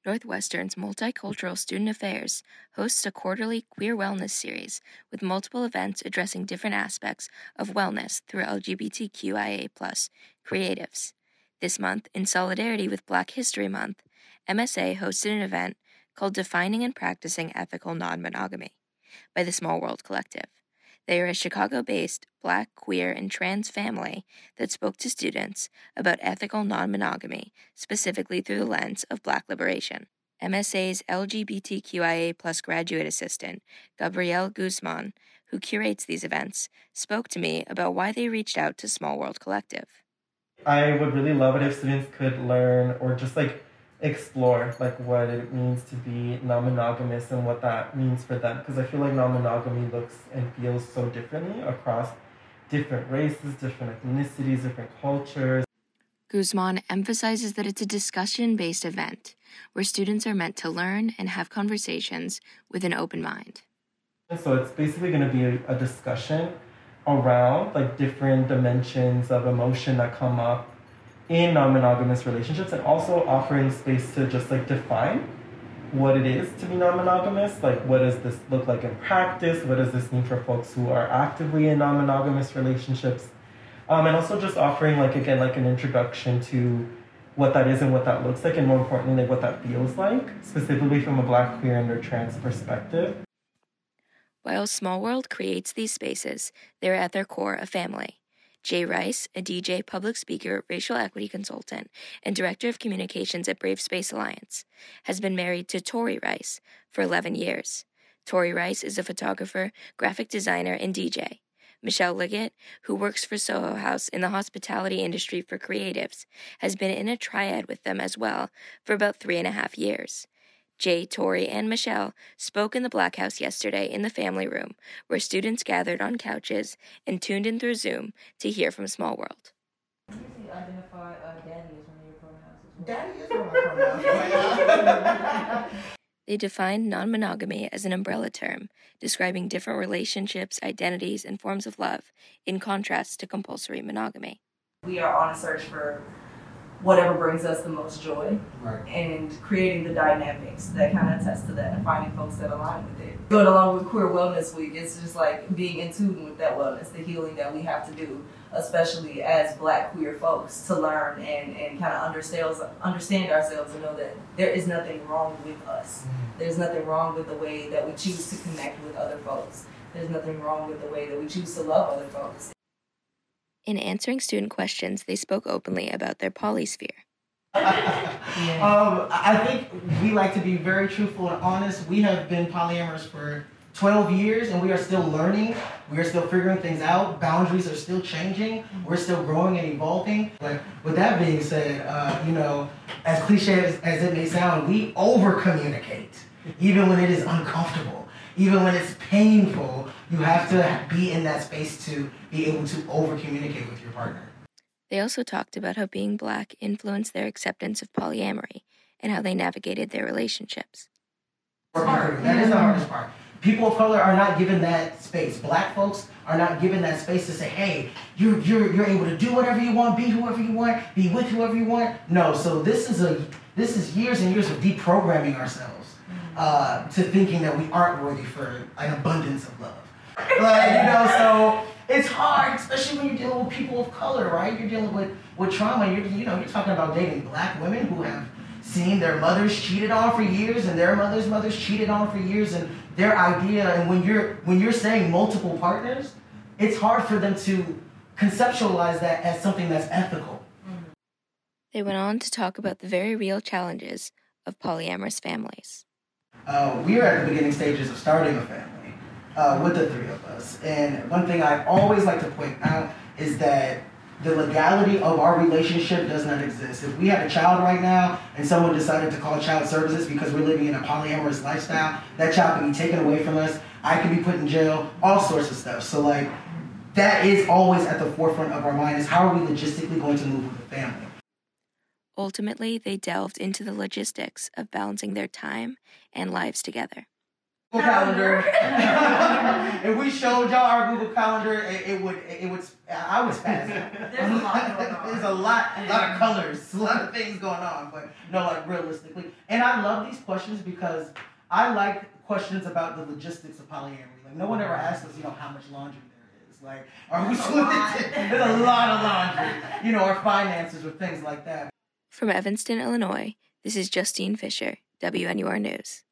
Northwestern's Multicultural Student Affairs hosts a quarterly queer wellness series with multiple events addressing different aspects of wellness through LGBTQIA+ creatives. This month, in solidarity with Black History Month, MSA hosted an event called Defining and Practicing Ethical Non-Monogamy by the Small World Collective. They are a Chicago-based Black, queer, and trans family that spoke to students about ethical non-monogamy, specifically through the lens of Black liberation. MSA's LGBTQIA+ graduate assistant, Gabrielle Guzman, who curates these events, spoke to me about why they reached out to Small World Collective. I would really love it if students could learn or just explore what it means to be non-monogamous and what that means for them, because I feel like non-monogamy looks and feels so differently across different races, different ethnicities, different cultures. Guzman emphasizes that it's a discussion-based event where students are meant to learn and have conversations with an open mind. So it's basically going to be a discussion around different dimensions of emotion that come up in non-monogamous relationships, and also offering space to just define what it is to be non-monogamous. What does this look like in practice? What does this mean for folks who are actively in non-monogamous relationships? And also just offering an introduction to what that is and what that looks like, and more importantly, what that feels like, specifically from a Black, queer, and or trans perspective. While Small World creates these spaces, they're at their core a family. Jay Rice, a DJ, public speaker, racial equity consultant, and director of communications at Brave Space Alliance, has been married to Tori Rice for 11 years. Tori Rice is a photographer, graphic designer, and DJ. Michelle Liggett, who works for Soho House in the hospitality industry for creatives, has been in a triad with them as well for about 3.5 years. Jay, Tori, and Michelle spoke in the Black House yesterday in the family room, where students gathered on couches and tuned in through Zoom to hear from Small World. You identify daddy as one of your pronouns as well. Daddy is one of my pronouns. They defined non-monogamy as an umbrella term, describing different relationships, identities, and forms of love, in contrast to compulsory monogamy. We are on a search for whatever brings us the most joy, right, and creating the dynamics that kind of attest to that and finding folks that align with it. Going along with Queer Wellness Week, it's just being in tune with that wellness, the healing that we have to do, especially as Black queer folks, to learn and kind of understand ourselves and know that there is nothing wrong with us. There's nothing wrong with the way that we choose to connect with other folks. There's nothing wrong with the way that we choose to love other folks. In answering student questions, they spoke openly about their polysphere. I think we like to be very truthful and honest. We have been polyamorous for 12 years and we are still learning. We are still figuring things out. Boundaries are still changing. We're still growing and evolving. But with that being said, as cliche as it may sound, we over-communicate, even when it is uncomfortable. Even when it's painful, you have to be in that space to be able to over-communicate with your partner. They also talked about how being Black influenced their acceptance of polyamory and how they navigated their relationships. That is the hardest part. People of color are not given that space. Black folks are not given that space to say, hey, you're able to do whatever you want, be whoever you want, be with whoever you want. No, so this is years and years of deprogramming ourselves to thinking that we aren't worthy for an abundance of love. So it's hard, especially when you're dealing with people of color, right? You're dealing with trauma. You're talking about dating Black women who have seen their mothers cheated on for years and their mothers cheated on for years, and their idea, and when you're saying multiple partners, it's hard for them to conceptualize that as something that's ethical. They went on to talk about the very real challenges of polyamorous families. We are at the beginning stages of starting a family with the three of us. And one thing I always like to point out is that the legality of our relationship does not exist. If we had a child right now and someone decided to call child services because we're living in a polyamorous lifestyle, that child can be taken away from us. I can be put in jail, all sorts of stuff. So that is always at the forefront of our mind, is how are we logistically going to move with the family? Ultimately, they delved into the logistics of balancing their time and lives together. Google Calendar. If we showed y'all our Google Calendar, it would I would spaz out. There's a lot going on. There's a lot of colors, a lot of things going on, but no, like realistically. And I love these questions because I like questions about the logistics of polyamory. Like no one ever asks us, how much laundry there is. Like, are we split? There's a lot of laundry. Our finances or things like that. From Evanston, Illinois, this is Justine Fisher, WNUR News.